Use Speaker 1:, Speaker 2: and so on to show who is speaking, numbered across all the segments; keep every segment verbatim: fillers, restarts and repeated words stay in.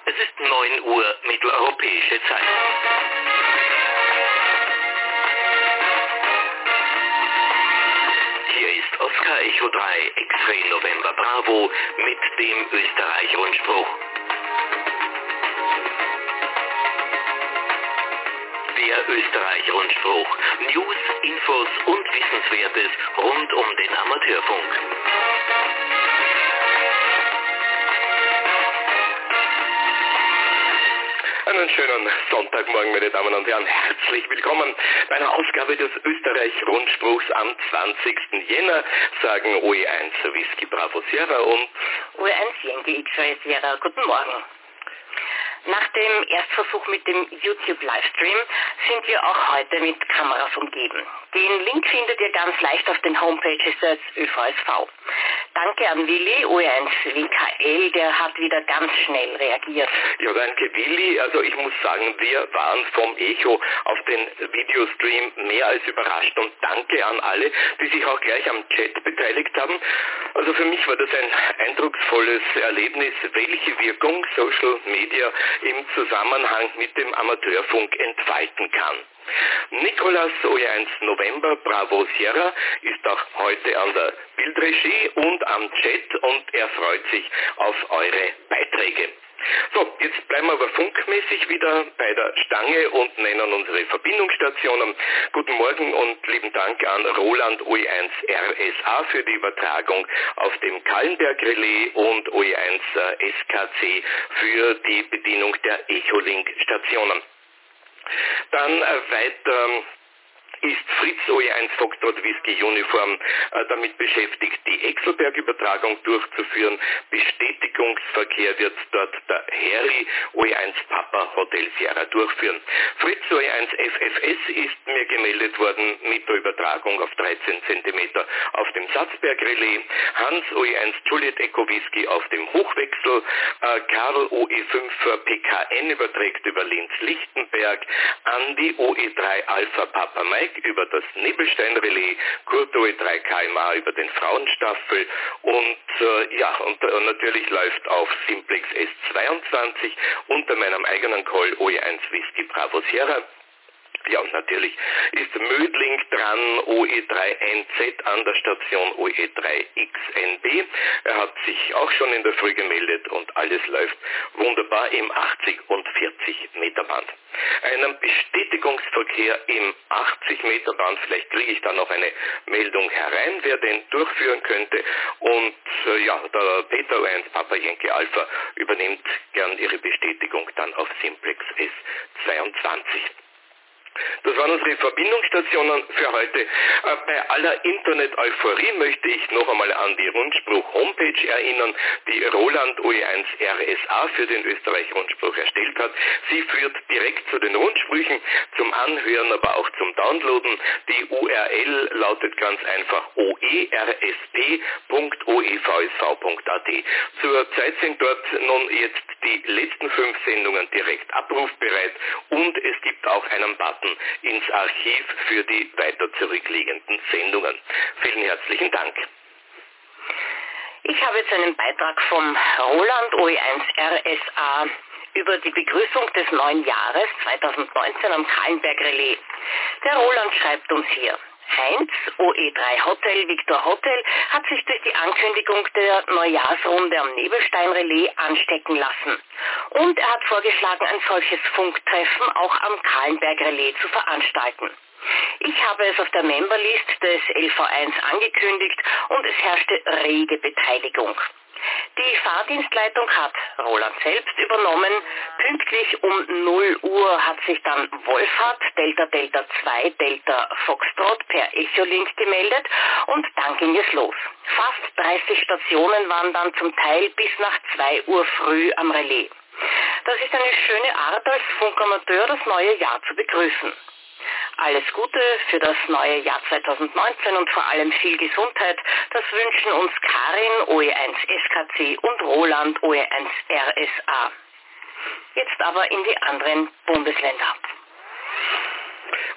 Speaker 1: Es ist neun Uhr mitteleuropäische Zeit. Hier ist Oscar Echo drei, X-Ray November Bravo mit dem Österreich-Rundspruch. Der Österreich-Rundspruch. News, Infos und Wissenswertes rund um den Amateurfunk.
Speaker 2: Einen schönen Sonntagmorgen, meine Damen und Herren. Herzlich willkommen bei einer Ausgabe des Österreich-Rundspruchs am zwanzigsten Jänner, sagen O E eins Whisky Bravo Sierra und
Speaker 3: O E eins Yankee X-Ray Sierra. Guten Morgen. Nach dem Erstversuch mit dem YouTube-Livestream sind wir auch heute mit Kameras umgeben. Den Link findet ihr ganz leicht auf den Homepages des Ö V S V. Danke an Willi, O E eins W K L, der hat wieder ganz schnell reagiert.
Speaker 2: Ja, danke Willi. Also ich muss sagen, wir waren vom Echo auf den Videostream mehr als überrascht und danke an alle, die sich auch gleich am Chat beteiligt haben. Also für mich war das ein eindrucksvolles Erlebnis, welche Wirkung Social Media im Zusammenhang mit dem Amateurfunk entfalten kann. Nikolas O E eins November Bravo Sierra ist auch heute an der Bildregie und am Chat und er freut sich auf eure Beiträge. So, jetzt bleiben wir aber funkmäßig wieder bei der Stange und nennen unsere Verbindungsstationen. Guten Morgen und lieben Dank an Roland O E eins R S A für die Übertragung auf dem Kallenberg-Relais und O E eins S K C für die Bedienung der Echolink-Stationen. Dann äh, weiter ist Fritz O E eins Foxtrot Whisky Uniform äh, damit beschäftigt, die Exelberg-Übertragung durchzuführen. Bestätigungsverkehr wird dort der Harry O E eins Papa Hotel Sierra durchführen. Fritz O E eins F F S ist mir gemeldet worden mit der Übertragung auf dreizehn Zentimeter auf dem Salzberg-Relais. Hans O E eins Juliet Echo Whisky auf dem Hochwechsel. Äh, Karl O E fünf P K N überträgt über Linz-Lichtenberg. Andi O E drei Alpha Papa Mike über das Nebelstein-Relais, Kurt O E drei K M A über den Frauenstaffel und äh, ja, und äh, natürlich läuft auf Simplex S zweiundzwanzig unter meinem eigenen Call O E eins Whisky Bravo Sierra. Ja, und natürlich ist Mödling dran, O E drei N Z an der Station O E drei X N B. Er hat sich auch schon in der Früh gemeldet und alles läuft wunderbar im achtzig und vierzig Meter Band. Einen Bestätigungsverkehr im achtzig Meter Band, vielleicht kriege ich da noch eine Meldung herein, wer den durchführen könnte. Und äh, ja, der Peter O E eins Papa Yankee Alpha übernimmt gern ihre Bestätigung dann auf Simplex S zweiundzwanzig. Das waren unsere Verbindungsstationen für heute. Äh, bei aller Internet-Euphorie möchte ich noch einmal an die Rundspruch-Homepage erinnern, die Roland O E eins R S A für den Österreich-Rundspruch erstellt hat. Sie führt direkt zu den Rundsprüchen, zum Anhören, aber auch zum Downloaden. Die U R L lautet ganz einfach o e r s p punkt o e v s v punkt a t. Zurzeit sind dort nun jetzt die letzten fünf Sendungen direkt abrufbereit und es gibt auch einen Button ins Archiv für die weiter zurückliegenden Sendungen. Vielen herzlichen Dank.
Speaker 3: Ich habe jetzt einen Beitrag vom Roland O E eins R S A über die Begrüßung des neuen Jahres zweitausendneunzehn am Kallenberg-Relais. Der Roland schreibt uns hier: Heinz, O E drei Hotel, Victor Hotel, hat sich durch die Ankündigung der Neujahrsrunde am Nebelstein-Relais anstecken lassen. Und er hat vorgeschlagen, ein solches Funktreffen auch am Kallenberg-Relais zu veranstalten. Ich habe es auf der Memberlist des L V eins angekündigt und es herrschte rege Beteiligung. Die Fahrdienstleitung hat Roland selbst übernommen. Pünktlich um null Uhr hat sich dann Wolfhard, Delta Delta zwei, Delta Foxtrot per Echolink gemeldet und dann ging es los. Fast dreißig Stationen waren dann zum Teil bis nach zwei Uhr früh am Relais. Das ist eine schöne Art, als Funkamateur das neue Jahr zu begrüßen. Alles Gute für das neue Jahr zweitausendneunzehn und vor allem viel Gesundheit. Das wünschen uns Karin, O E eins S K C und Roland, O E eins R S A. Jetzt aber in die anderen Bundesländer.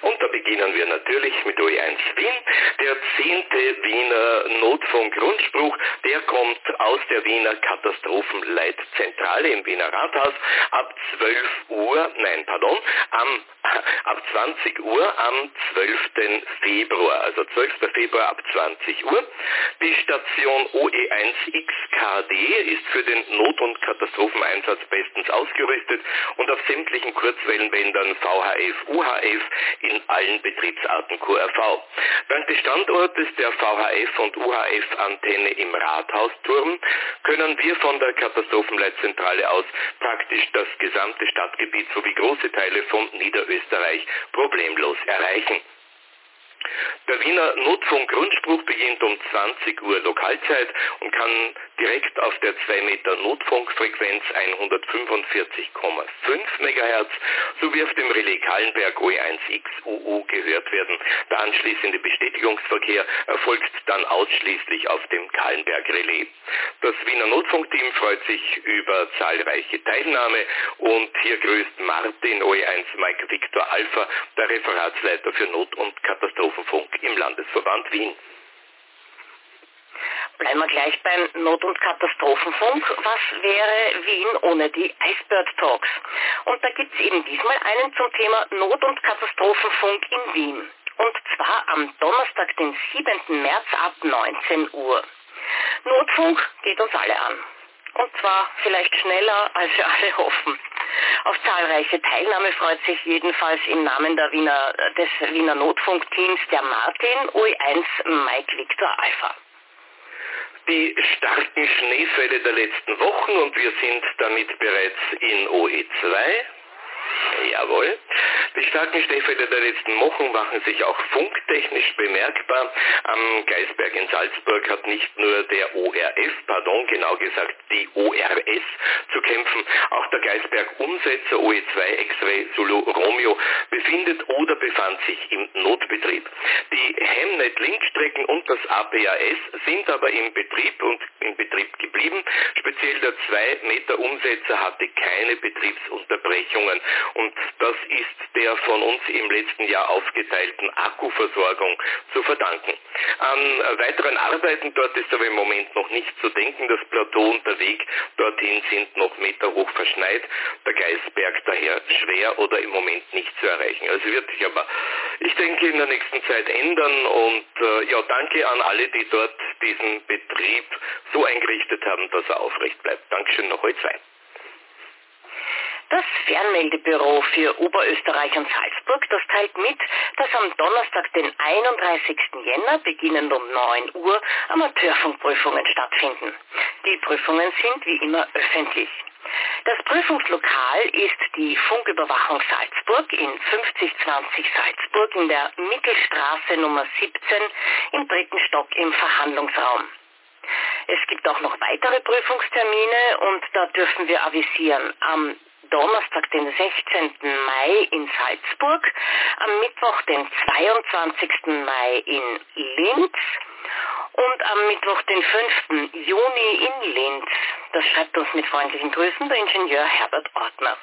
Speaker 2: Und da beginnen wir natürlich mit O E eins Wien. Der zehnte Wiener Notfunk-Rundspruch, der kommt aus der Wiener Katastrophenleitzentrale im Wiener Rathaus ab zwölf Uhr, nein, pardon, am, ab zwanzig Uhr am zwölften Februar, also zwölften Februar ab zwanzig Uhr. Die Station O E eins X K D ist für den Not- und Katastropheneinsatz bestens ausgerüstet und auf sämtlichen Kurzwellenbändern V H F, U H F in allen Betriebsarten Q R V. Dank des Standortes der V H F und U H F-Antenne im Rathausturm können wir von der Katastrophenleitzentrale aus praktisch das gesamte Stadtgebiet sowie große Teile von Niederösterreich problemlos erreichen. Der Wiener Notfunk-Rundspruch beginnt um zwanzig Uhr Lokalzeit und kann direkt auf der zwei Meter Notfunkfrequenz hundertfünfundvierzig Komma fünf Megahertz sowie auf dem Relais Kahlenberg O E eins X U U gehört werden. Der anschließende Bestätigungsverkehr erfolgt dann ausschließlich auf dem Kahlenberg-Relais. Das Wiener Notfunkteam freut sich über zahlreiche Teilnahme und hier grüßt Martin O E eins Mike Victor Alpha, der Referatsleiter für Not- und Katastrophenfunk im Landesverband Wien.
Speaker 3: Bleiben wir gleich beim Not- und Katastrophenfunk. Was wäre Wien ohne die Icebird Talks? Und da gibt es eben diesmal einen zum Thema Not- und Katastrophenfunk in Wien. Und zwar am Donnerstag, den siebenten März ab neunzehn Uhr. Notfunk geht uns alle an. Und zwar vielleicht schneller, als wir alle hoffen. Auf zahlreiche Teilnahme freut sich jedenfalls im Namen der Wiener, des Wiener Notfunkteams der Martin O E eins Mike Victor Alpha.
Speaker 2: Die starken Schneefälle der letzten Wochen und wir sind damit bereits in O E zwei. Jawohl. Die starken Schneefälle der letzten Wochen machen sich auch funktechnisch bemerkbar. Am Geisberg in Salzburg hat nicht nur der O R F, pardon, genau gesagt die O R S zu kämpfen. Auch der Geisberg-Umsetzer O E zwei X-Ray Zulu Romeo befindet oder befand sich im Notbetrieb. Die Hemnet-Linkstrecken und das A P A S sind aber im Betrieb und in Betrieb geblieben. Speziell der zwei Meter Umsetzer hatte keine Betriebsunterbrechungen. Und das ist der von uns im letzten Jahr aufgeteilten Akkuversorgung zu verdanken. An weiteren Arbeiten dort ist aber im Moment noch nicht zu denken. Das Plateau und der Weg dorthin sind noch meterhoch verschneit. Der Geisberg daher schwer oder im Moment nicht zu erreichen. Also wird sich aber, ich denke, in der nächsten Zeit ändern. Und äh, ja, danke an alle, die dort diesen Betrieb so eingerichtet haben, dass er aufrecht bleibt. Dankeschön noch heute zwei.
Speaker 3: Das Fernmeldebüro für Oberösterreich und Salzburg, das teilt mit, dass am Donnerstag, den einunddreißigsten Jänner, beginnend um neun Uhr, Amateurfunkprüfungen stattfinden. Die Prüfungen sind wie immer öffentlich. Das Prüfungslokal ist die Funküberwachung Salzburg in fünfzig zwanzig Salzburg in der Mittelstraße Nummer siebzehn im dritten Stock im Verhandlungsraum. Es gibt auch noch weitere Prüfungstermine und da dürfen wir avisieren. Am Donnerstag, den sechzehnten Mai in Salzburg, am Mittwoch, den zweiundzwanzigsten Mai in Linz und am Mittwoch, den fünften Juni in Linz. Das schreibt uns mit freundlichen Grüßen der Ingenieur Herbert Ortner.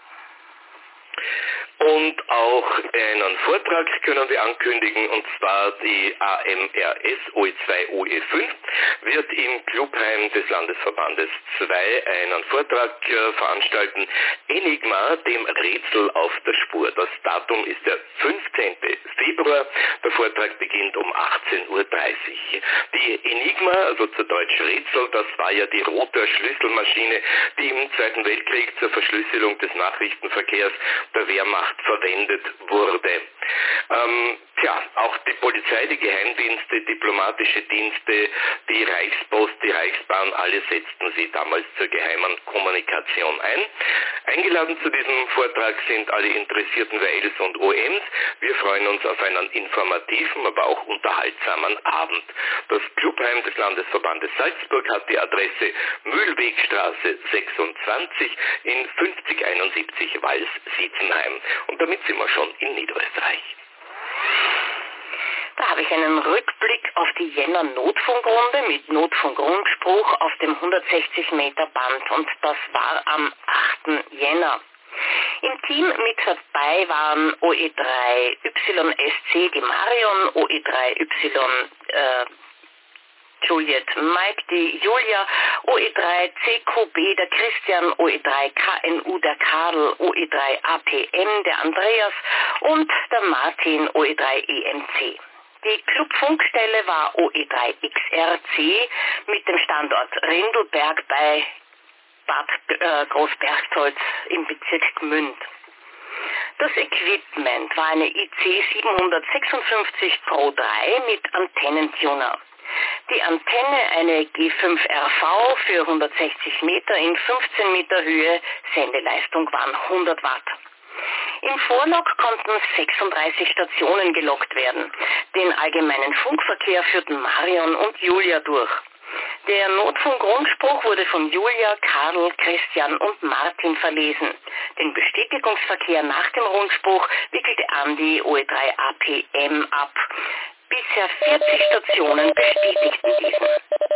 Speaker 2: Und auch einen Vortrag können wir ankündigen, und zwar die A M R S O E zwei O E fünf wird im Clubheim des Landesverbandes zwei einen Vortrag äh, veranstalten. Enigma, dem Rätsel auf der Spur. Das Datum ist der fünfzehnten Februar. Der Vortrag beginnt um achtzehn Uhr dreißig. Die Enigma, also zu Deutsch Rätsel, das war ja die rote Schlüsselmaschine, die im Zweiten Weltkrieg zur Verschlüsselung des Nachrichtenverkehrs der Wehrmacht verwendet wurde. Ähm, tja, auch die Polizei, die Geheimdienste, diplomatische Dienste, die Reichspost, die Reichsbahn, alle setzten sie damals zur geheimen Kommunikation ein. Eingeladen zu diesem Vortrag sind alle interessierten W Ls und O Ms. Wir freuen uns auf einen informativen, aber auch unterhaltsamen Abend. Das Clubheim des Landesverbandes Salzburg hat die Adresse Mühlwegstraße sechsundzwanzig in fünfzig einundsiebzig Wals-Siezenheim. Und damit sind wir schon in Niederösterreich.
Speaker 3: Da habe ich einen Rückblick auf die Jänner Notfunkrunde mit Notfunkrundspruch auf dem hundertsechzig Meter Band und das war am achten Jänner. Im Team mit dabei waren O E drei Y S C die Marion, O E drei Y äh, Juliet Mike die Julia, O E drei C Q B der Christian, O E drei K N U der Karl, O E drei A P M der Andreas und der Martin, O E drei E M C. Die Clubfunkstelle war O E drei X R C mit dem Standort Rindelberg bei Bad äh, Großbergstolz im Bezirk Gmünd. Das Equipment war eine I C siebenhundertsechsundfünfzig Pro drei mit Antennentuner. Die Antenne eine G fünf R V für hundertsechzig Meter in fünfzehn Meter Höhe, Sendeleistung waren hundert Watt. Im Vorlog konnten sechsunddreißig Stationen gelockt werden. Den allgemeinen Funkverkehr führten Marion und Julia durch. Der Notfunk-Rundspruch wurde von Julia, Karl, Christian und Martin verlesen. Den Bestätigungsverkehr nach dem Rundspruch wickelte Andi, O E drei A P M, ab. Bisher vierzig Stationen bestätigten diesen.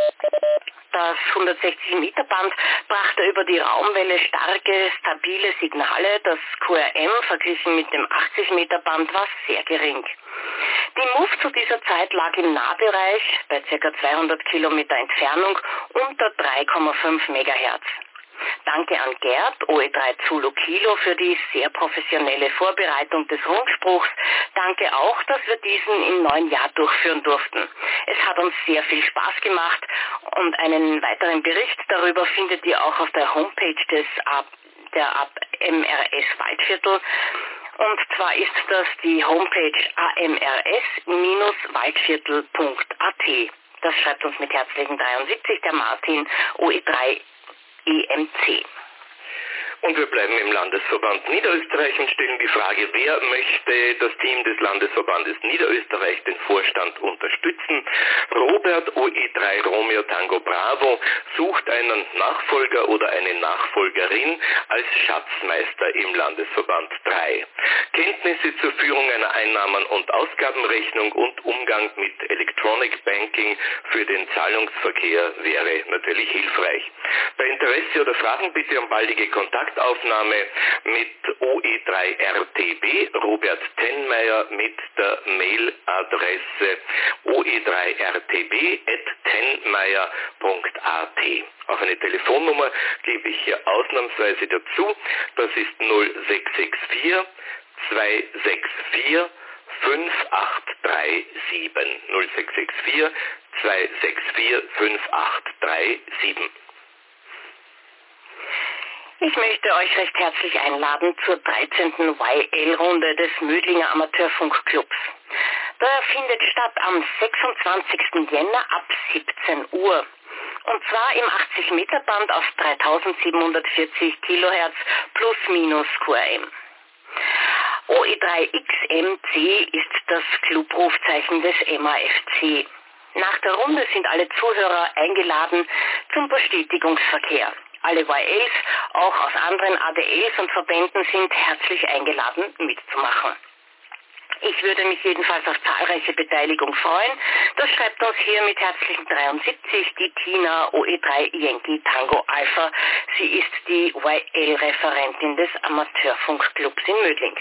Speaker 3: Das hundertsechzig Meter Band brachte über die Raumwelle starke, stabile Signale. Das Q R M verglichen mit dem achtzig Meter Band war sehr gering. Die M U F zu dieser Zeit lag im Nahbereich, bei ca. zweihundert Kilometer Entfernung, unter drei Komma fünf Megahertz. Danke an Gerd, O E drei Zulu Kilo, für die sehr professionelle Vorbereitung des Rundspruchs. Danke auch, dass wir diesen im neuen Jahr durchführen durften. Es hat uns sehr viel Spaß gemacht und einen weiteren Bericht darüber findet ihr auch auf der Homepage des A der A M R S Waldviertel. Und zwar ist das die Homepage a m r s Bindestrich waldviertel punkt a t. Das schreibt uns mit herzlichen dreiundsiebzig der Martin, O E drei E M C.
Speaker 2: Und wir bleiben im Landesverband Niederösterreich und stellen die Frage, wer möchte das Team des Landesverbandes Niederösterreich, den Vorstand, unterstützen? Robert, O E drei Romeo Tango Bravo, sucht einen Nachfolger oder eine Nachfolgerin als Schatzmeister im Landesverband drei. Kenntnisse zur Führung einer Einnahmen- und Ausgabenrechnung und Umgang mit Electronic Banking für den Zahlungsverkehr wäre natürlich hilfreich. Bei Interesse oder Fragen bitte um baldige Kontaktaufnahme mit O E drei R T B, Robert Tenmeier, mit der Mailadresse o e drei r t b at tenmeier punkt a t. Auch eine Telefonnummer gebe ich hier ausnahmsweise dazu. Das ist null sechs sechs vier zwei sechs vier fünf acht drei sieben. null sechs sechs vier zwei sechs vier fünf acht drei sieben.
Speaker 3: Ich möchte euch recht herzlich einladen zur dreizehnten Y L-Runde des Mödlinger Amateurfunkclubs. Der findet statt am sechsundzwanzigsten Jänner ab siebzehn Uhr. Und zwar im achtzig Meter Band auf dreitausendsiebenhundertvierzig Kilohertz plus minus Q R M. O E drei X M C ist das Clubrufzeichen des M A F C. Nach der Runde sind alle Zuhörer eingeladen zum Bestätigungsverkehr. Alle Y Ls, auch aus anderen A D Ls und Verbänden, sind herzlich eingeladen, mitzumachen. Ich würde mich jedenfalls auf zahlreiche Beteiligung freuen. Das schreibt uns hier mit herzlichen dreiundsiebzig die Tina, O E drei Yankee Tango Alpha. Sie ist die Y L-Referentin des Amateurfunkclubs in Mödling.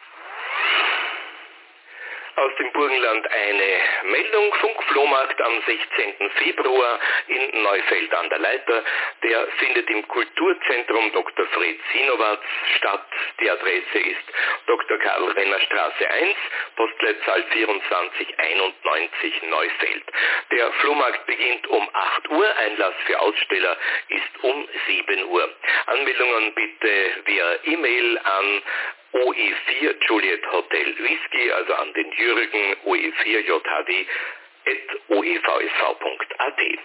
Speaker 2: Aus dem Burgenland eine Meldung. Funkflohmarkt am sechzehnten Februar in Neufeld an der Leiter. Der findet im Kulturzentrum Doktor Fred Sinowatz statt. Die Adresse ist Doktor Karl Renner Straße eins, Postleitzahl vierundzwanzig einundneunzig Neufeld. Der Flohmarkt beginnt um acht Uhr. Einlass für Aussteller ist um sieben Uhr. Anmeldungen bitte via E-Mail an O E vier Juliet Hotel Whisky, also an den Jürgen, O E vier J H D at o e v s v punkt a t.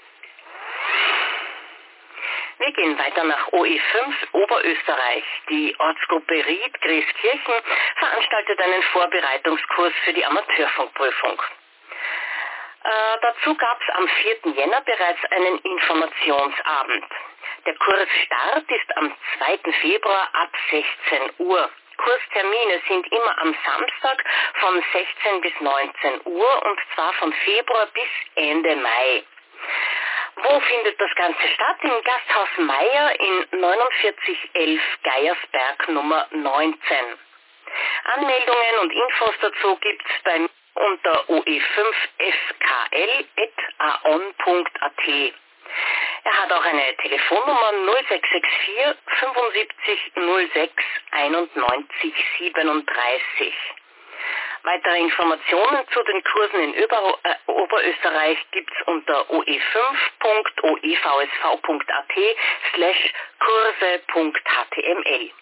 Speaker 3: Wir gehen weiter nach O E fünf Oberösterreich. Die Ortsgruppe Ried Grieskirchen veranstaltet einen Vorbereitungskurs für die Amateurfunkprüfung. Äh, dazu gab es am vierten Jänner bereits einen Informationsabend. Der Kursstart ist am zweiten Februar ab sechzehn Uhr. Kurstermine sind immer am Samstag von sechzehn bis neunzehn Uhr und zwar von Februar bis Ende Mai. Wo findet das Ganze statt? Im Gasthaus Meier in neunundvierzig elf Geiersberg Nummer neunzehn. Anmeldungen und Infos dazu gibt's bei mir unter o e fünf f k l at aon punkt a t. Er hat auch eine Telefonnummer null sechs sechs vier fünfundsiebzig null sechs einundneunzig siebenunddreißig. Weitere Informationen zu den Kursen in Ober- äh, Oberösterreich gibt's unter o e fünf punkt o e v s v punkt a t slash kurse punkt h t m l.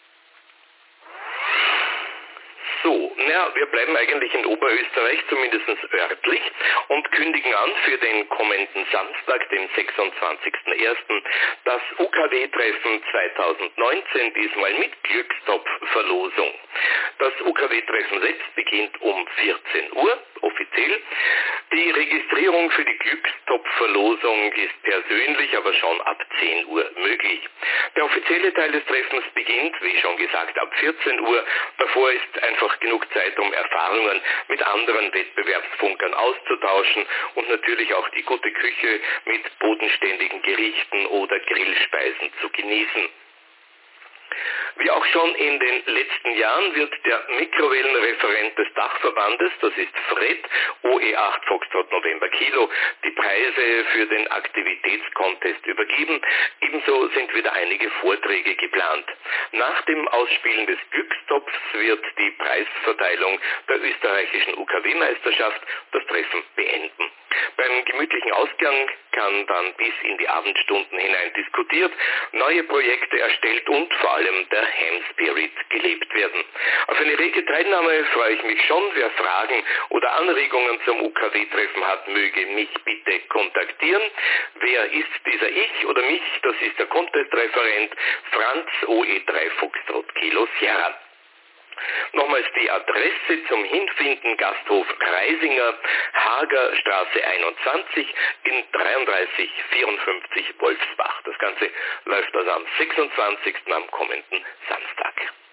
Speaker 2: So, ja, wir bleiben eigentlich in Oberösterreich, zumindest örtlich, und kündigen an für den kommenden Samstag, den sechsundzwanzigsten ersten das U K W-Treffen zweitausendneunzehn, diesmal mit Glückstopf-Verlosung. Das U K W-Treffen selbst beginnt um vierzehn Uhr, offiziell. Die Registrierung für die Glückstopf-Verlosung ist persönlich, aber schon ab zehn Uhr möglich. Der offizielle Teil des Treffens beginnt, wie schon gesagt, ab vierzehn Uhr. Davor ist einfach genug Zeit, um Erfahrungen mit anderen Wettbewerbsfunkern auszutauschen und natürlich auch die gute Küche mit bodenständigen Gerichten oder Grillspeisen zu genießen. Wie auch schon in den letzten Jahren wird der Mikrowellenreferent des Dachverbandes, das ist Fred, O E acht Foxtrot November Kilo, die Preise für den Aktivitätscontest übergeben. Ebenso sind wieder einige Vorträge geplant. Nach dem Ausspielen des Glückstopfs wird die Preisverteilung der österreichischen U K W-Meisterschaft das Treffen beenden. Beim gemütlichen Ausgang kann dann bis in die Abendstunden hinein diskutiert, neue Projekte erstellt und vor allem der Ham Spirit gelebt werden. Auf eine rege Teilnahme freue ich mich schon. Wer Fragen oder Anregungen zum U K W-Treffen hat, möge mich bitte kontaktieren. Wer ist dieser Ich oder mich? Das ist der Contest-Referent Franz O E drei Foxtrot Kilo Sierra. Nochmals die Adresse zum Hinfinden: Gasthof Reisinger, Hagerstraße einundzwanzig in dreiunddreißig vierundfünfzig Wolfsbach. Das Ganze läuft also am sechsundzwanzigsten am kommenden Samstag.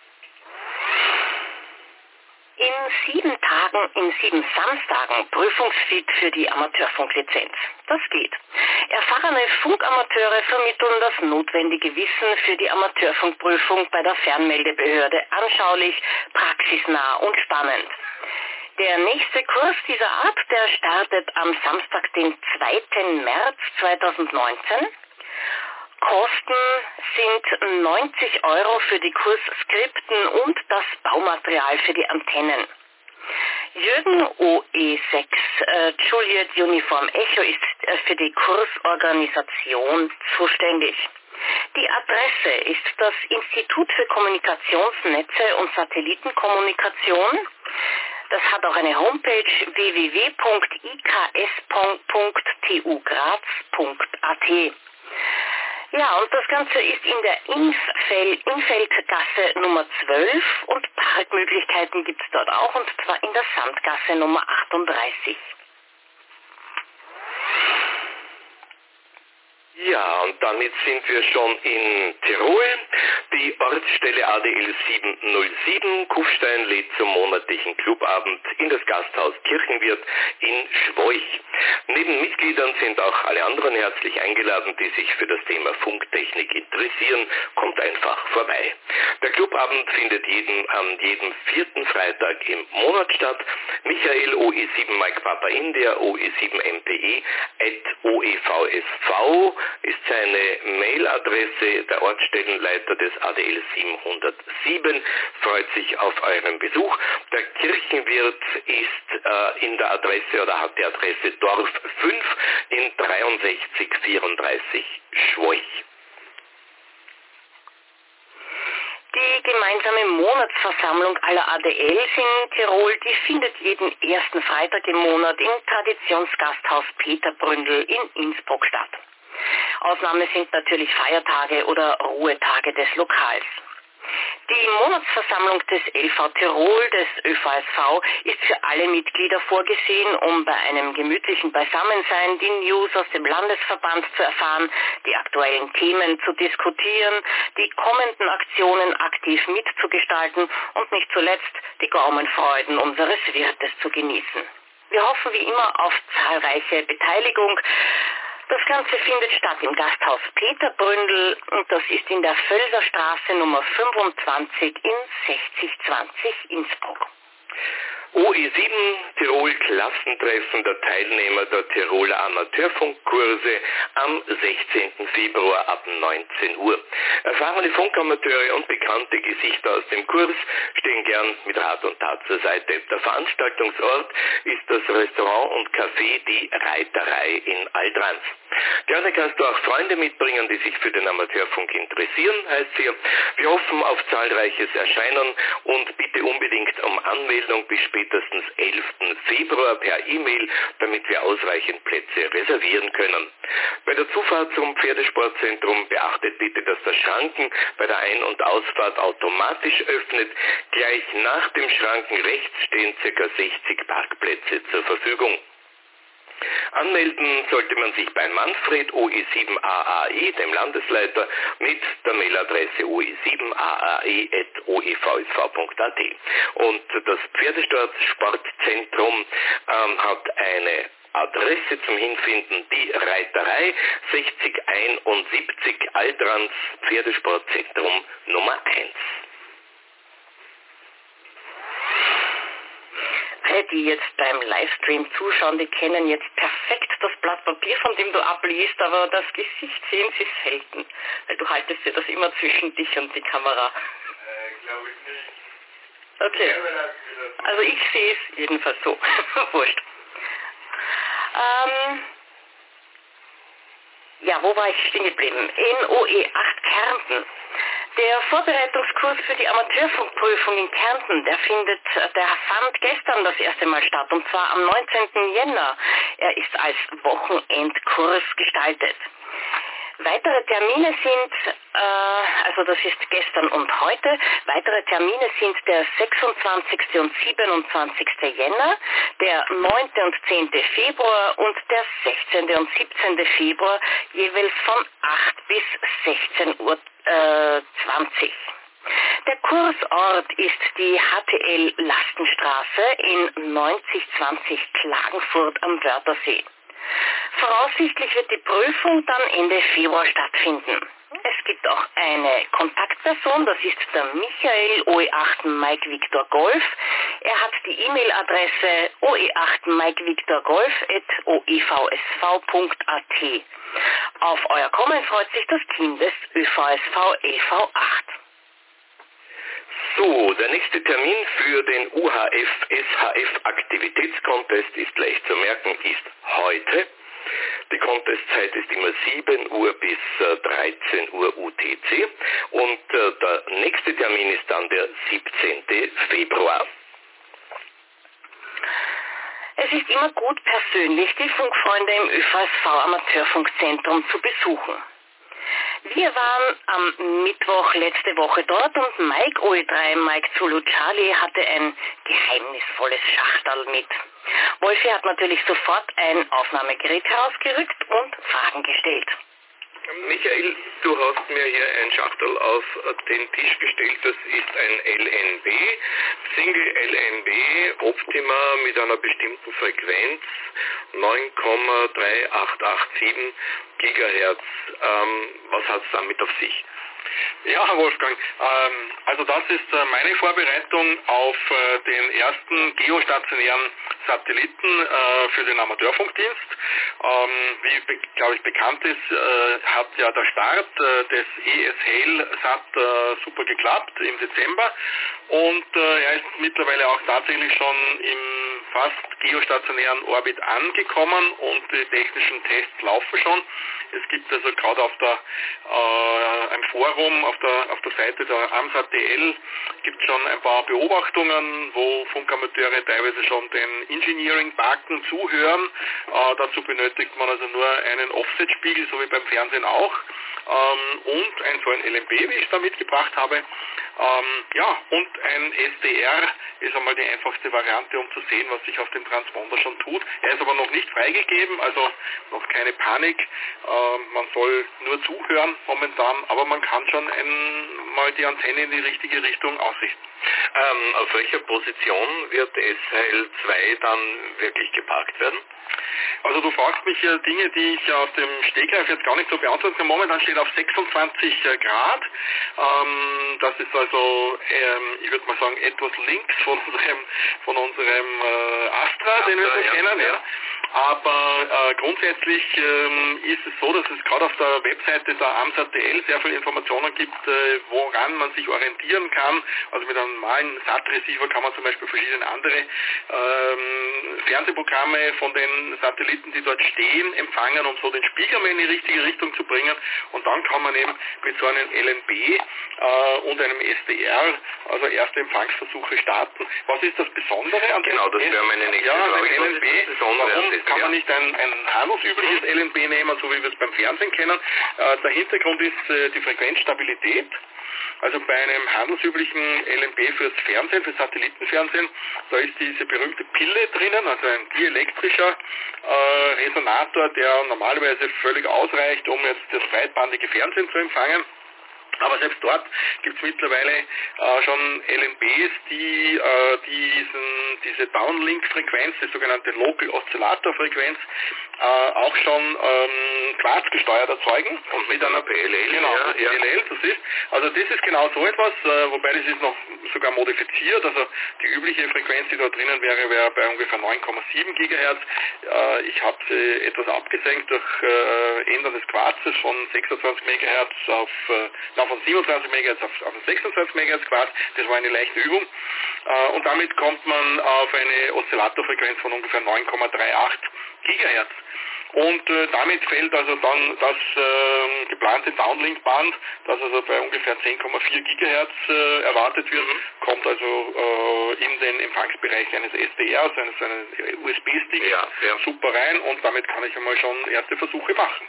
Speaker 3: In sieben Tagen, in sieben Samstagen prüfungsfit für die Amateurfunklizenz. Das geht. Erfahrene Funkamateure vermitteln das notwendige Wissen für die Amateurfunkprüfung bei der Fernmeldebehörde anschaulich, praxisnah und spannend. Der nächste Kurs dieser Art, der startet am Samstag, den zweiten März zweitausendneunzehn. Kosten sind neunzig Euro für die Kursskripten und das Baumaterial für die Antennen. Jürgen O E sechs äh, Juliet Uniform Echo ist äh, für die Kursorganisation zuständig. Die Adresse ist das Institut für Kommunikationsnetze und Satellitenkommunikation. Das hat auch eine Homepage w w w punkt i k s punkt t u graz punkt a t. Ja, und das Ganze ist in der Infeld, Infeldgasse Nummer zwölf und Parkmöglichkeiten gibt es dort auch, und zwar in der Sandgasse Nummer achtunddreißig.
Speaker 2: Ja, und damit sind wir schon in Tirol. Die Ortsstelle A D L siebenhundertsieben Kufstein lädt zum monatlichen Clubabend in das Gasthaus Kirchenwirt in Schwoich. Neben Mitgliedern sind auch alle anderen herzlich eingeladen, die sich für das Thema Funktechnik interessieren. Kommt einfach vorbei. Der Clubabend findet jeden, an jedem vierten Freitag im Monat statt. Michael O E sieben Mike Papa India O E sieben M P E at O E V S V ist seine Mailadresse. Der Ortsstellenleiter des A D L siebenhundertsieben freut sich auf euren Besuch. Der Kirchenwirt ist äh, in der Adresse oder hat die Adresse Dorf fünf in dreiundsechzig vierunddreißig Schwoich.
Speaker 3: Die gemeinsame Monatsversammlung aller A D Ls in Tirol, die findet jeden ersten Freitag im Monat im Traditionsgasthaus Peter Bründel in Innsbruck statt. Ausnahme sind natürlich Feiertage oder Ruhetage des Lokals. Die Monatsversammlung des L V Tirol, des Ö V S V, ist für alle Mitglieder vorgesehen, um bei einem gemütlichen Beisammensein die News aus dem Landesverband zu erfahren, die aktuellen Themen zu diskutieren, die kommenden Aktionen aktiv mitzugestalten und nicht zuletzt die Gaumenfreuden unseres Wirtes zu genießen. Wir hoffen wie immer auf zahlreiche Beteiligung. Das Ganze findet statt im Gasthaus Peter Bründel und das ist in der Völserstraße Nummer fünfundzwanzig in sechzig zwanzig Innsbruck.
Speaker 2: O E sieben Tirol Klassentreffen der Teilnehmer der Tiroler Amateurfunkkurse am sechzehnten Februar ab neunzehn Uhr. Erfahrene Funkamateure und bekannte Gesichter aus dem Kurs stehen gern mit Rat und Tat zur Seite. Der Veranstaltungsort ist das Restaurant und Café Die Reiterei in Altrans. Gerne kannst du auch Freunde mitbringen, die sich für den Amateurfunk interessieren, heißt hier. Wir hoffen auf zahlreiches Erscheinen und bitte unbedingt um Anmeldung bis spätestens elften Februar per E-Mail, damit wir ausreichend Plätze reservieren können. Bei der Zufahrt zum Pferdesportzentrum beachtet bitte, dass das Schranken bei der Ein- und Ausfahrt automatisch öffnet. Gleich nach dem Schranken rechts stehen ca. sechzig Parkplätze zur Verfügung. Anmelden sollte man sich bei Manfred O E sieben A A E, dem Landesleiter, mit der Mailadresse o e sieben a a e at o e v s v punkt a t. Und das Pferdesportzentrum ähm, hat eine Adresse zum Hinfinden, die Reiterei sechzig einundsiebzig Altrans, Pferdesportzentrum Nummer eins.
Speaker 3: Alle, die jetzt beim Livestream zuschauen, die kennen jetzt perfekt das Blatt Papier, von dem du abliest, aber das Gesicht sehen sie selten, weil du haltest dir das immer zwischen dich und die Kamera.
Speaker 2: Äh, glaube ich nicht.
Speaker 3: Okay, also ich sehe es jedenfalls so. Wurscht. Ähm, ja, wo war ich stehen geblieben? In O E acht Kärnten. Der Vorbereitungskurs für die Amateurfunkprüfung in Kärnten, der findet, der fand gestern das erste Mal statt, und zwar am neunzehnten Jänner. Er ist als Wochenendkurs gestaltet. Weitere Termine sind, äh, also das ist gestern und heute, weitere Termine sind der sechsundzwanzigste und siebenundzwanzigste Jänner, der neunte und zehnte Februar und der sechzehnte und siebzehnte Februar, jeweils von acht bis sechzehn Uhr zwanzig. Der Kursort ist die H T L Lastenstraße in neunzig zwanzig Klagenfurt am Wörthersee. Voraussichtlich wird die Prüfung dann Ende Februar stattfinden. Es gibt auch eine Kontaktperson, das ist der Michael O E acht Mike Victor Golf. Er hat die E-Mail-Adresse o e acht mike victor golf at o e v s v punkt a t. Auf euer Kommen freut sich das Team des Ö V S V L V acht.
Speaker 2: So, der nächste Termin für den U H F S H F Aktivitätscontest ist leicht zu merken, ist heute. Die Contestzeit ist immer sieben Uhr bis dreizehn Uhr U T C und äh, der nächste Termin ist dann der siebzehnte Februar.
Speaker 3: Es ist immer gut, persönlich die Funkfreunde im Ö V S V Amateurfunkzentrum zu besuchen. Wir waren am Mittwoch letzte Woche dort und Mike O E drei, Mike Zulu Charlie, hatte ein geheimnisvolles Schachterl mit. Wolfi hat natürlich sofort ein Aufnahmegerät herausgerückt und Fragen gestellt.
Speaker 2: Michael, du hast mir hier ein Schachtel auf den Tisch gestellt, das ist ein L N B, Single L N B Optima mit einer bestimmten Frequenz, neun Komma drei acht acht sieben Gigahertz. Ähm, was hat es damit auf sich?
Speaker 4: Ja, Herr Wolfgang, ähm, also das ist äh, meine Vorbereitung auf äh, den ersten geostationären Satelliten äh, für den Amateurfunkdienst. Ähm, wie, glaube ich, bekannt ist, äh, hat ja der Start äh, des E S H L-Sat äh, super geklappt im Dezember und äh, er ist mittlerweile auch tatsächlich schon im fast geostationären Orbit angekommen und die technischen Tests laufen schon. Es gibt also gerade auf der äh, ein Forum auf der auf der Seite der AMSAT D L gibt schon ein paar Beobachtungen, wo Funkamateure teilweise schon den Engineering-Baken zuhören. Äh, dazu benötigt man also nur einen Offset-Spiegel, so wie beim Fernsehen auch, ähm, und ein so ein L M B, wie ich da mitgebracht habe. Ähm, ja, und ein S D R ist einmal die einfachste Variante, um zu sehen, was sich auf dem Transponder schon tut. Er ist aber noch nicht freigegeben, also noch keine Panik. Äh, man soll nur zuhören momentan, aber man kann schon ein, mal die Antenne in die richtige Richtung ausrichten.
Speaker 2: Ähm, auf welcher Position wird S H L zwei dann wirklich geparkt werden?
Speaker 4: Also du fragst mich hier Dinge, die ich aus dem Stegreif jetzt gar nicht so beantworten kann. Momentan steht auf sechsundzwanzig Grad. Ähm, das ist also, ähm, ich würde mal sagen, etwas links von unserem, von unserem äh, Astra, ja, den wir so ja, kennen. Ja. Ja. Aber äh, grundsätzlich ähm, ist es so, dass es gerade auf der Webseite der AMSAT.l sehr viele Informationen gibt, äh, woran man sich orientieren kann. Also mit einem normalen S A T-Receiver kann man zum Beispiel verschiedene andere ähm, Fernsehprogramme von den Satelliten, die dort stehen, empfangen, um so den Spiegel mal in die richtige Richtung zu bringen. Und dann kann man eben mit so einem L N B äh, und einem S D R, also erste Empfangsversuche starten. Was ist das Besondere an dem
Speaker 2: Genau, das wäre meine nächste
Speaker 4: ja,
Speaker 2: Frage.
Speaker 4: L N B? Warum kann man nicht ein, ein handelsübliches L N B nehmen, so wie wir es beim Fernsehen kennen? Äh, der Hintergrund ist äh, die Frequenzstabilität. Also bei einem handelsüblichen L N B fürs Fernsehen, für Satellitenfernsehen, da ist diese berühmte Pille drinnen, also ein dielektrischer äh, Resonator, der normalerweise völlig ausreicht, um jetzt das breitbandige Fernsehen zu empfangen. Aber selbst dort gibt es mittlerweile äh, schon L N Bs, die äh, diesen, diese Downlink-Frequenz, die sogenannte Local Oszillator-Frequenz, äh, auch schon ähm, quarzgesteuert erzeugen.
Speaker 2: Und mit einer P L L.
Speaker 4: Genau,
Speaker 2: ja,
Speaker 4: P L L, ja. Das ist. Also das ist genau so etwas, äh, wobei das ist noch sogar modifiziert. Also die übliche Frequenz, die da drinnen wäre, wäre bei ungefähr neun Komma sieben Gigahertz. Äh, ich habe sie etwas abgesenkt durch äh, Ändern des Quarzes von sechsundzwanzig Megahertz auf äh, von siebenundzwanzig Megahertz auf, auf sechsundzwanzig Megahertz Quarz. Das war eine leichte Übung. Äh, und damit kommt man auf eine Oszillatorfrequenz von ungefähr neun Komma achtunddreißig Gigahertz. Und äh, damit fällt also dann das äh, geplante Downlink-Band, das also bei ungefähr zehn Komma vier Gigahertz äh, erwartet wird, mhm. kommt also äh, in den Empfangsbereich eines S D Rs, eines, eines U S B-Sticks,
Speaker 2: ja, ja.
Speaker 4: super rein, und damit kann ich einmal schon erste Versuche machen.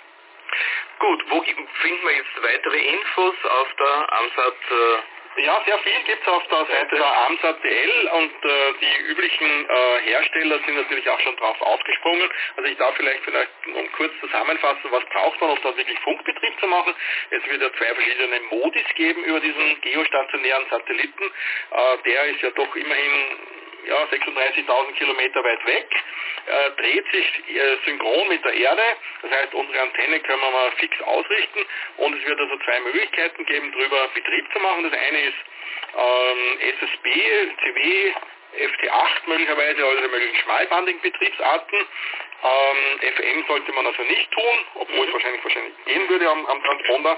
Speaker 2: Gut, wo finden wir jetzt weitere Infos auf der AMSAT? Äh
Speaker 4: Ja, sehr viel gibt es auf der Seite der AMSAT.l, und äh, die üblichen äh, Hersteller sind natürlich auch schon drauf aufgesprungen. Also ich darf vielleicht vielleicht um kurz zusammenfassen, was braucht man, um da wirklich Funkbetrieb zu machen. Es wird ja zwei verschiedene Modis geben über diesen geostationären Satelliten. Äh, der ist ja doch immerhin ja, sechsunddreißigtausend Kilometer weit weg, äh, dreht sich äh, synchron mit der Erde, das heißt, unsere Antenne können wir mal fix ausrichten, und es wird also zwei Möglichkeiten geben, darüber Betrieb zu machen. Das eine ist ähm, S S B, C W, F T acht möglicherweise, also möglichen schmalbandigen Betriebsarten. Ähm, F M sollte man also nicht tun, obwohl mhm. es wahrscheinlich, wahrscheinlich gehen würde am, am Transponder.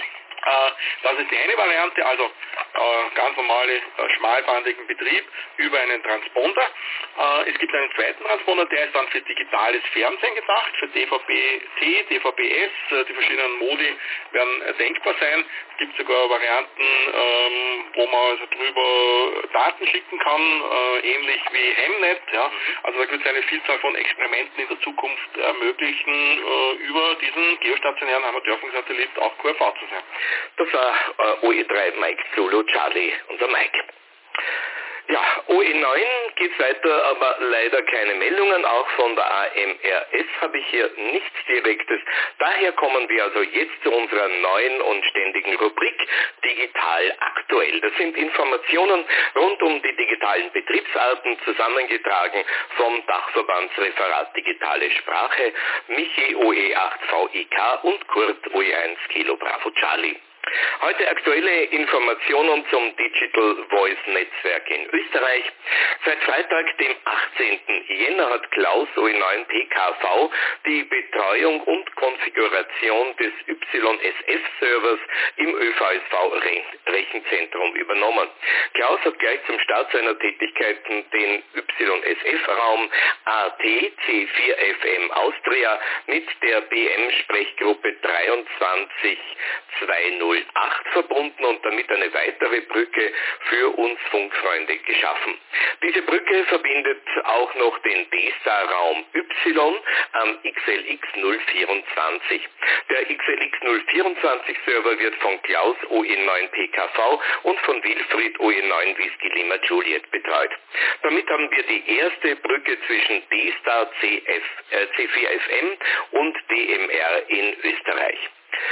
Speaker 4: Das ist die eine Variante, also äh, ganz normale äh, schmalbandigen Betrieb über einen Transponder. Äh, es gibt einen zweiten Transponder, der ist dann für digitales Fernsehen gedacht, für D V B T, D V B S, äh, die verschiedenen Modi werden äh, denkbar sein. Es gibt sogar Varianten, ähm, wo man also drüber Daten schicken kann, äh, ähnlich wie Hemnet. Ja. Also da wird es eine Vielzahl von Experimenten in der Zukunft ermöglichen, äh, über diesen geostationären Amateurfunksatellit auch Q R V zu sein.
Speaker 2: Das war äh, O E drei Mike Zulu Charlie, unser Mike. Ja, O E neun geht's weiter, aber leider keine Meldungen. Auch von der A M R S habe ich hier nichts Direktes. Daher kommen wir also jetzt zu unserer neuen und ständigen Rubrik Digital aktuell. Das sind Informationen rund um die digitalen Betriebsarten, zusammengetragen vom Dachverbandsreferat Digitale Sprache, Michi O E acht V I K und Kurt O E eins Kilo Bravo Charlie. Heute aktuelle Informationen zum Digital Voice Netzwerk in Österreich. Seit Freitag, dem achtzehnten Jänner, hat Klaus O E neun P K V die Betreuung und Konfiguration des Y S F-Servers im Ö V S V-Rechenzentrum übernommen. Klaus hat gleich zum Start seiner Tätigkeiten den Y S F-Raum A T C vier F M Austria mit der B M-Sprechgruppe dreiundzwanzig zweihundertacht verbunden und damit eine weitere Brücke für uns Funkfreunde geschaffen. Diese Brücke verbindet auch noch den D-Star-Raum Y am X L X null vierundzwanzig. Der X L X null vierundzwanzig Server wird von Klaus O E neun P K V und von Wilfried O E neun Whisky Lima Juliet betreut. Damit haben wir die erste Brücke zwischen D-Star C vier F M und D M R in Österreich.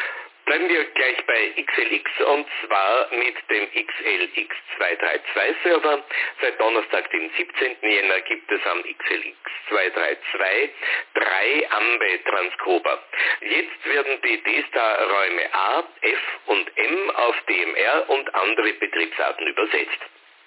Speaker 2: Bleiben wir gleich bei X L X und zwar mit dem X L X zweihundertzweiunddreißig Server. Seit Donnerstag, dem siebzehnten Jänner, gibt es am X L X zweihundertdreiunddreißig drei AMBE-Transkoper. Jetzt werden die D-Star-Räume A, F und M auf D M R und andere Betriebsarten übersetzt.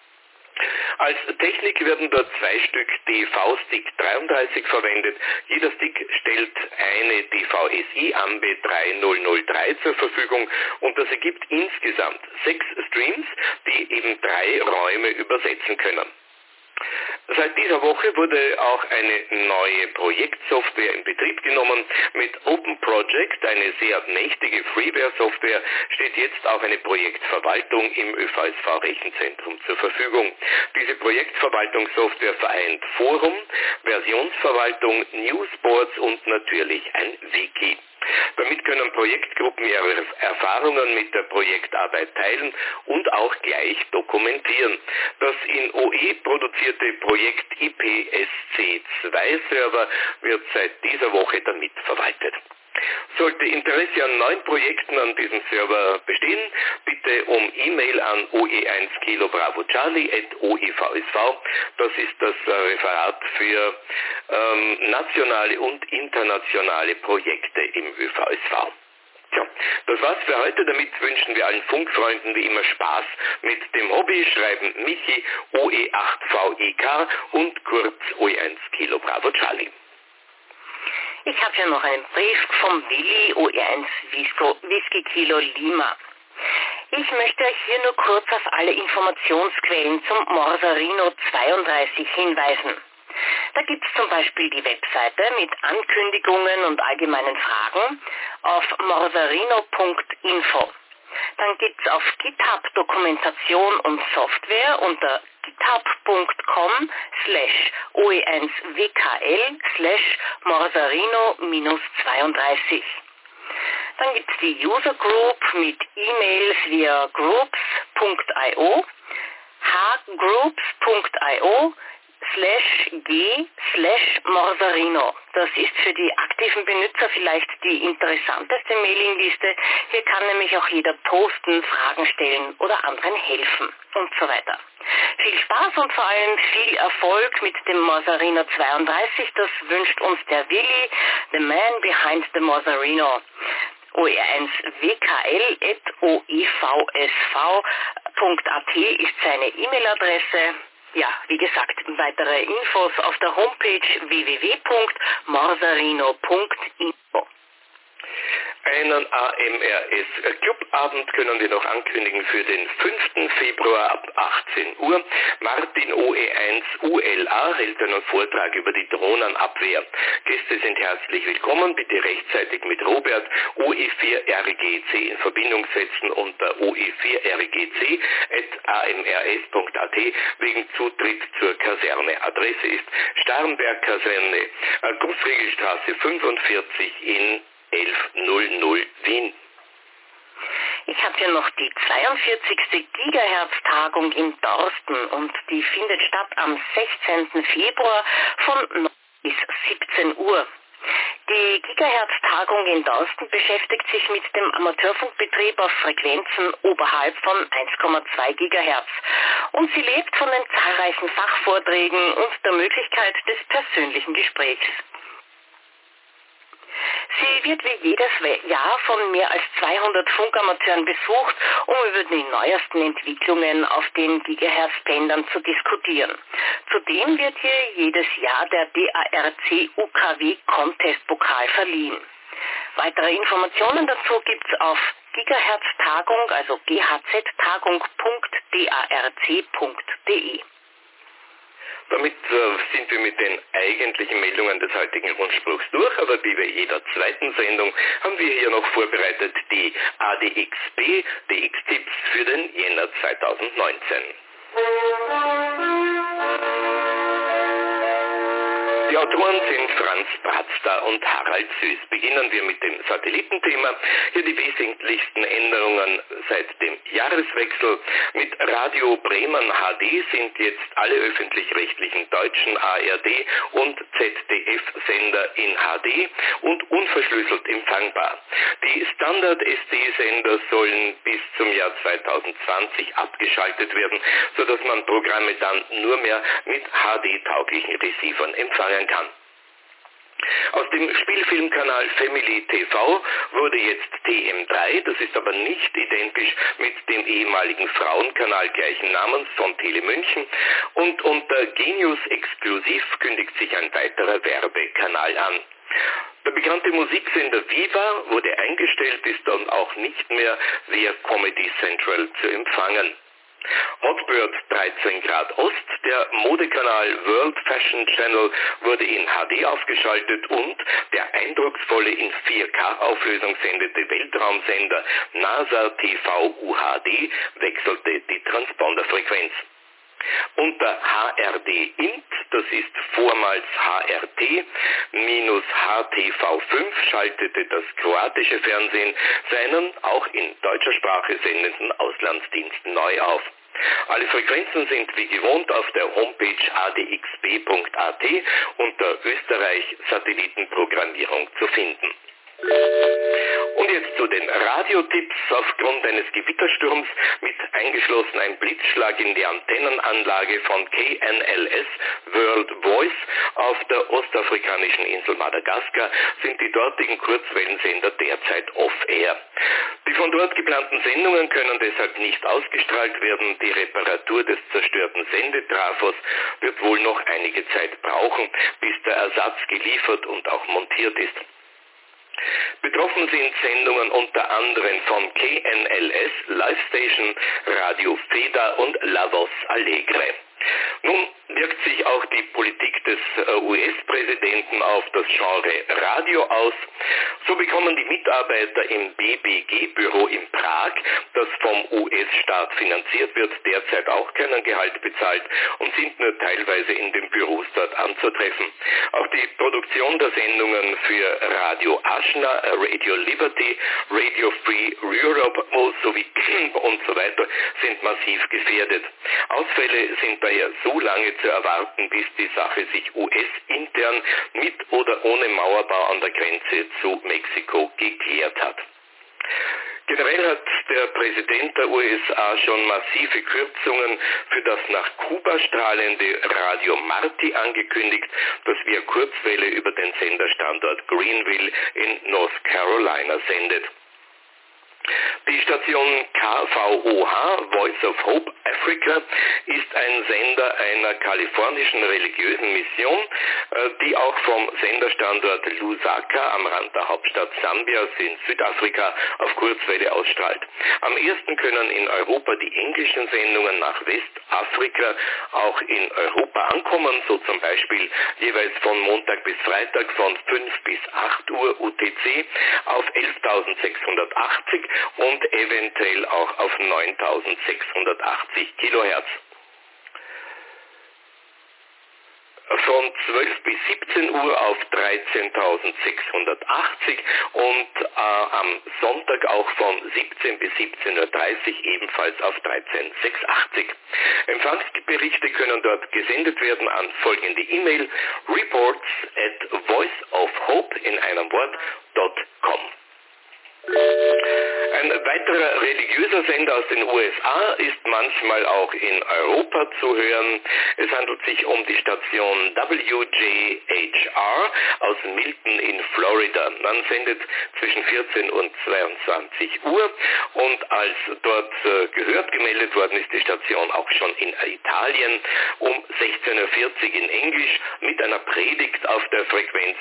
Speaker 2: Als Technik werden dort zwei Stück D V-Stick dreiunddreißig verwendet. Jeder Stick stellt eine D V S I AMBE dreitausenddrei zur Verfügung und das ergibt insgesamt sechs Streams, die eben drei Räume übersetzen können. Seit dieser Woche wurde auch eine neue Projektsoftware in Betrieb genommen. Mit Open Project, eine sehr mächtige Freeware-Software, steht jetzt auch eine Projektverwaltung im Ö V S V-Rechenzentrum zur Verfügung. Diese Projektverwaltungssoftware vereint Forum, Versionsverwaltung, Newsboards und natürlich ein Wiki. Damit können Projektgruppen ihre Erfahrungen mit der Projektarbeit teilen und auch gleich dokumentieren. Das in O E produzierte Projekt I P S C zwei Server wird seit dieser Woche damit verwaltet. Sollte Interesse an neuen Projekten an diesem Server bestehen, bitte um E-Mail an O E eins Kilo Bravo Charlie at O E V S V. Das ist das Referat für ähm, nationale und internationale Projekte im Ö V S V. Tja, das war's für heute. Damit wünschen wir allen Funkfreunden wie immer Spaß mit dem Hobby. Schreiben Michi O E acht V I K und kurz O E eins Kilo Bravo Charlie.
Speaker 3: Ich habe hier noch einen Brief vom Willi O E eins Whisky Kilo Lima. Ich möchte euch hier nur kurz auf alle Informationsquellen zum Morsarino zweiunddreißig hinweisen. Da gibt es zum Beispiel die Webseite mit Ankündigungen und allgemeinen Fragen auf morsarino punkt info. Dann gibt es auf GitHub Dokumentation und Software unter github.com slash oe1wkl slash morsarino minus zweiunddreißig. Dann gibt es die User Group mit E-Mails via groups punkt io, hgroups punkt io slash g slash morsarino. Das ist für die aktiven Benutzer vielleicht die interessanteste Mailingliste. Hier kann nämlich auch jeder posten, Fragen stellen oder anderen helfen und so weiter. Viel Spaß und vor allem viel Erfolg mit dem Morsarino zweiunddreißig. Das wünscht uns der Willi, the man behind the Morsarino. O E eins W K L at o e v s v punkt a t ist seine E-Mail-Adresse. Ja, wie gesagt, weitere Infos auf der Homepage w w w punkt morsarino punkt info.
Speaker 2: Einen A M R S-Clubabend können wir noch ankündigen für den fünften Februar ab achtzehn Uhr. Martin O E eins U L A hält einen Vortrag über die Drohnenabwehr. Gäste sind herzlich willkommen. Bitte rechtzeitig mit Robert O E vier R G C in Verbindung setzen unter o e vier r g c at a m r s punkt a t wegen Zutritt zur Kaserne. Adresse ist Starnberg-Kaserne, Gussriegelstraße fünfundvierzig in elfhundert Wien.
Speaker 3: Ich habe hier noch die zweiundvierzigste Gigahertz-Tagung in Dorsten und die findet statt am sechzehnten Februar von neun bis siebzehn Uhr. Die Gigahertz-Tagung in Dorsten beschäftigt sich mit dem Amateurfunkbetrieb auf Frequenzen oberhalb von eins Komma zwei Gigahertz und sie lebt von den zahlreichen Fachvorträgen und der Möglichkeit des persönlichen Gesprächs. Sie wird wie jedes Jahr von mehr als zweihundert Funkamateuren besucht, um über die neuesten Entwicklungen auf den Gigahertz-Bändern zu diskutieren. Zudem wird hier jedes Jahr der D A R C U K W Contest-Pokal verliehen. Weitere Informationen dazu gibt's auf Gigahertz-Tagung, also g h z tagung punkt darc punkt d e.
Speaker 2: Damit äh, sind wir mit den eigentlichen Meldungen des heutigen Rundspruchs durch, aber wie bei jeder zweiten Sendung haben wir hier noch vorbereitet die A D X B D X-Tipps für den Jänner zweitausendneunzehn. Die Autoren sind Franz Bratzda und Harald Süß. Beginnen wir mit dem Satellitenthema. Hier die wesentlichsten Änderungen seit dem Jahreswechsel. Mit Radio Bremen H D sind jetzt alle öffentlich-rechtlichen deutschen A R D und Z D F-Sender in H D und unverschlüsselt empfangbar. Die Standard-S D-Sender sollen bis zum Jahr zweitausendzwanzig abgeschaltet werden, sodass man Programme dann nur mehr mit H D-tauglichen Receivern empfangen kann. Aus dem Spielfilmkanal Family T V wurde jetzt T M drei, das ist aber nicht identisch mit dem ehemaligen Frauenkanal gleichen Namens von Tele München, und unter Genius Exklusiv kündigt sich ein weiterer Werbekanal an. Der bekannte Musiksender Viva wurde eingestellt, ist dann auch nicht mehr via Comedy Central zu empfangen. Hotbird dreizehn Grad Ost, der Modekanal World Fashion Channel, wurde in H D aufgeschaltet und der eindrucksvolle in vier K Auflösung sendete Weltraumsender NASA T V U H D wechselte die Transponderfrequenz. Unter H R D Int, das ist vormals H R T, minus H T V fünf schaltete das kroatische Fernsehen seinen auch in deutscher Sprache sendenden Auslandsdienst neu auf. Alle Frequenzen sind wie gewohnt auf der Homepage a d x b punkt a t unter Österreich Satellitenprogrammierung zu finden. Und jetzt zu den Radiotipps. Aufgrund eines Gewittersturms mit eingeschlossen ein Blitzschlag in die Antennenanlage von K N L S World Voice auf der ostafrikanischen Insel Madagaskar sind die dortigen Kurzwellensender derzeit off-air. Die von dort geplanten Sendungen können deshalb nicht ausgestrahlt werden. Die Reparatur des zerstörten Sendetrafos wird wohl noch einige Zeit brauchen, bis der Ersatz geliefert und auch montiert ist. Betroffen sind Sendungen unter anderem von K N L S, Live Station, Radio Feda und La Voz Alegre. Nun wirkt sich auch die Politik des U S-Präsidenten auf das Genre Radio aus. So bekommen die Mitarbeiter im B B G-Büro in Prag, das vom U S-Staat finanziert wird, derzeit auch keinen Gehalt bezahlt und sind nur teilweise in den Büros dort anzutreffen. Auch die Produktion der Sendungen für Radio Ashna, Radio Liberty, Radio Free Europe sowie und so weiter sind massiv gefährdet. Ausfälle sind daher so lange zu erwarten, bis die Sache sich U S-intern mit oder ohne Mauerbau an der Grenze zu Mexiko geklärt hat. Generell hat der Präsident der U S A schon massive Kürzungen für das nach Kuba strahlende Radio Marti angekündigt, das via Kurzwelle über den Senderstandort Greenville in North Carolina sendet. Die Station K V O H, Voice of Hope Africa, ist ein Sender einer kalifornischen religiösen Mission, die auch vom Senderstandort Lusaka am Rand der Hauptstadt Sambias in Südafrika auf Kurzwelle ausstrahlt. Am ersten können in Europa die englischen Sendungen nach Westafrika auch in Europa ankommen, so zum Beispiel jeweils von Montag bis Freitag von fünf bis acht Uhr U T C auf elftausendsechshundertachtzig und eventuell auch auf neuntausendsechshundertachtzig Kilohertz. Von zwölf bis siebzehn Uhr auf dreizehntausendsechshundertachtzig und äh, am Sonntag auch von siebzehn bis siebzehn Uhr dreißig ebenfalls auf dreizehntausendsechshundertachtzig. Empfangsberichte können dort gesendet werden an folgende E-Mail: reports at voiceofhope in einem Wort .com. Ein weiterer religiöser Sender aus den U S A ist manchmal auch in Europa zu hören. Es handelt sich um die Station W J H R aus Milton in Florida. Man sendet zwischen vierzehn und zweiundzwanzig Uhr und als dort äh, gehört gemeldet worden ist die Station auch schon in Italien um sechzehn Uhr vierzig in Englisch mit einer Predigt auf der Frequenz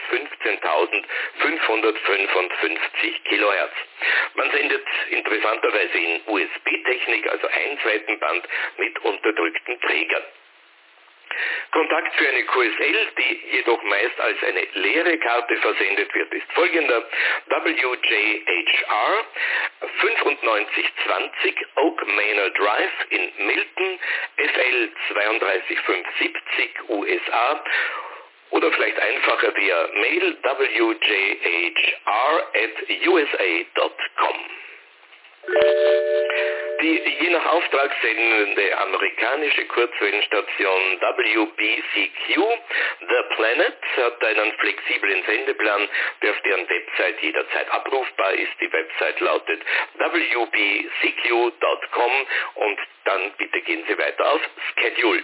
Speaker 2: fünfzehntausendfünfhundertfünfundfünfzig Kilohertz. Man sendet interessanterweise in U S B-Technik, also Einseitenband mit unterdrückten Trägern. Kontakt für eine Q S L, die jedoch meist als eine leere Karte versendet wird, ist folgender: W J H R fünfundneunzig zwanzig Oak Manor Drive in Milton, F L drei zwei fünf sieben U S A Oder vielleicht einfacher via Mail w j h r at u s a dot com. Die je nach Auftrag sendende amerikanische Kurzwellenstation W B C Q, The Planet, hat einen flexiblen Sendeplan, der auf deren Website jederzeit abrufbar ist. Die Website lautet w b c q dot com und dann bitte gehen Sie weiter auf Schedule.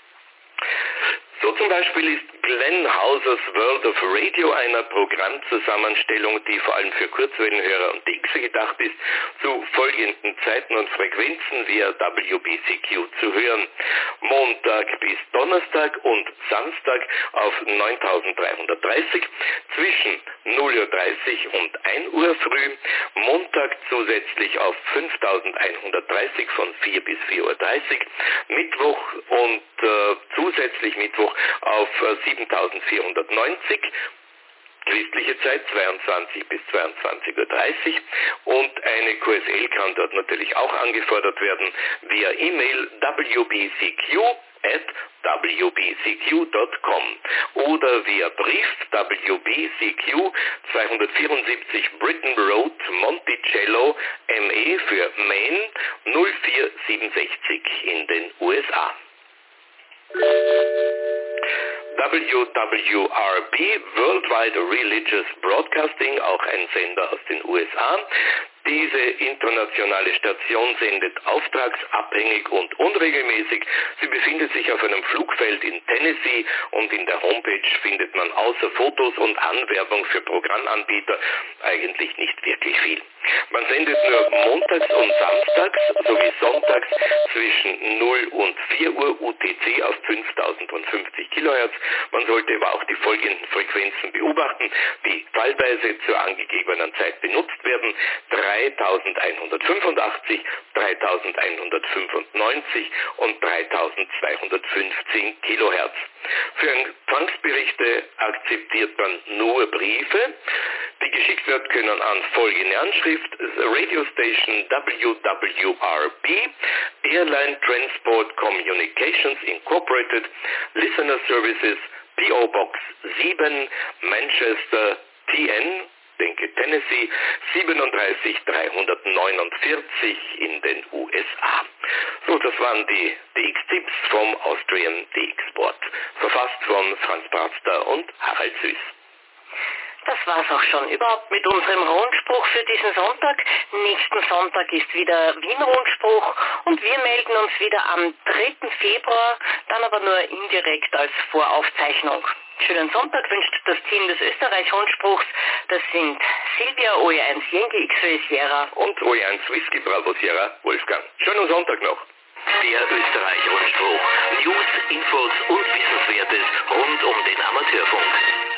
Speaker 2: So zum Beispiel ist Glenn Hausers World of Radio einer Programmzusammenstellung, die vor allem für Kurzwellenhörer und D Xer gedacht ist, zu folgenden Zeiten und Frequenzen via W B C Q zu hören. Montag bis Donnerstag und Samstag auf neuntausenddreihundertdreißig, zwischen null Uhr dreißig und ein Uhr früh, Montag zusätzlich auf fünftausendeinhundertdreißig von vier bis vier Uhr dreißig, Mittwoch und äh, zusätzlich Mittwoch auf äh, siebentausendvierhundertneunzig, christliche Zeit zweiundzwanzig bis zweiundzwanzig Uhr dreißig und eine Q S L kann dort natürlich auch angefordert werden via E-Mail w b c q at w b c q dot com oder via Brief W B C Q zweihundertvierundsiebzig Britain Road, Monticello, M E für Maine null vier siebenundsechzig in den U S A. W W R B, Worldwide Religious Broadcasting, auch ein Sender aus den U S A. Diese internationale Station sendet auftragsabhängig und unregelmäßig. Sie befindet sich auf einem Flugfeld in Tennessee und in der Homepage findet man außer Fotos und Anwerbung für Programmanbieter eigentlich nicht wirklich viel. Man sendet nur montags und samstags sowie sonntags zwischen null und vier Uhr U T C auf fünftausendfünfzig Kilohertz. Man sollte aber auch die folgenden Frequenzen beobachten, die fallweise zur angegebenen Zeit benutzt werden: dreitausendeinhundertfünfundachtzig, dreitausendeinhundertfünfundneunzig und dreitausendzweihundertfünfzehn Kilohertz. Für Empfangsberichte akzeptiert man nur Briefe, die geschickt werden können an folgende Anschrift: Radio Station W W R B, Airline Transport Communications Incorporated, Listener Services, P O Box sieben, Manchester, T N, denke Tennessee, siebenunddreißig dreihundertneunundvierzig in den U S A. So, das waren die D X-Tipps vom Austrian D X-Board, verfasst von Franz Bratster und Harald Süß.
Speaker 3: Das war's auch schon überhaupt mit unserem Rundspruch für diesen Sonntag. Nächsten Sonntag ist wieder Wien-Rundspruch und wir melden uns wieder am dritten Februar, dann aber nur indirekt als Voraufzeichnung. Schönen Sonntag wünscht das Team des Österreich-Rundspruchs. Das sind Silvia O E eins Yankee X-Ray Sierra
Speaker 2: und O E eins Whisky Bravo Sierra Wolfgang. Schönen Sonntag noch.
Speaker 1: Der Österreich-Rundspruch. News, Infos und Wissenswertes rund um den Amateurfunk.